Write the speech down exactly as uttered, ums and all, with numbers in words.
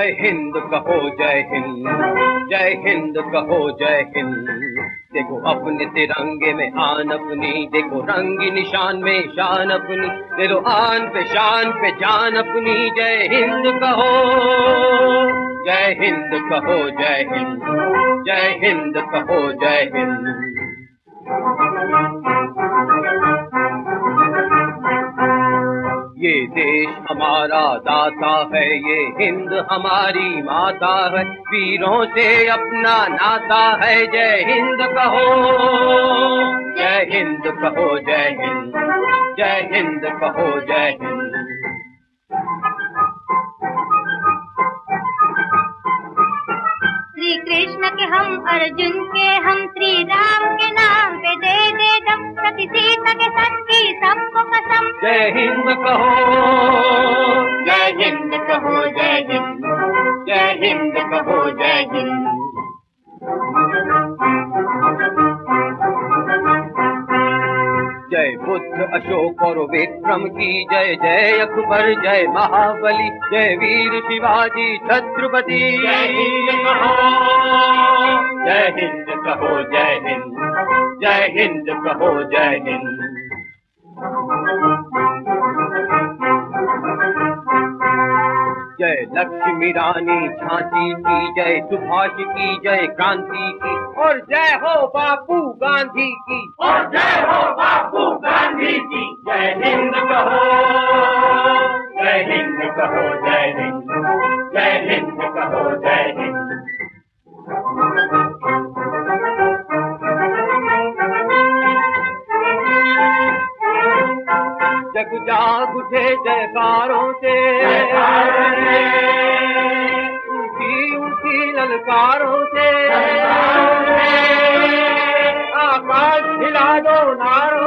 जय हिंद कहो जय हिंद, जय हिंद कहो जय हिंद। देखो अपने तिरंगे में आन अपनी, देखो रंगी निशान में शान अपनी, दे दो आन पे शान पे जान अपनी। जय हिंद कहो जय हिंद कहो जय हिंद, जय हिंद कहो जय हिंद। ये देश हमारा दाता है, ये हिंद हमारी माता है, वीरों से अपना नाता है। जय हिंद कहो जय हिंद कहो जय हिंद, जय हिंद कहो जय हिंद। श्री कृष्ण के हम अर्जुन के हम, श्री राम के नाम पे दे दे दम, सती सीता के संग की सबको कसम। जय हिंद कहो जय हिंद कहो जय हिंद, जय हिंद कहो जय हिंद। जय बुद्ध अशोक और विक्रम की जय, जय अकबर जय महाबली, जय वीर शिवाजी छत्रपति। जय हिंद कहो जय हिंद कहो जय हिंद, जय हिंद कहो जय हिंद। जय लक्ष्मी रानी झांसी की जय, सुभाष की जय, क्रांति की, और जय हो बापू गांधी की, और जय हो बापू गांधी की। जय हिंद कहो जय हिंद कहो जय हिंद, जय हिंद कहो जय हिंद। जग जाग उठे जयकारों से, ऊंची ऊंची ललकारों से, आकाश हिला दो नारों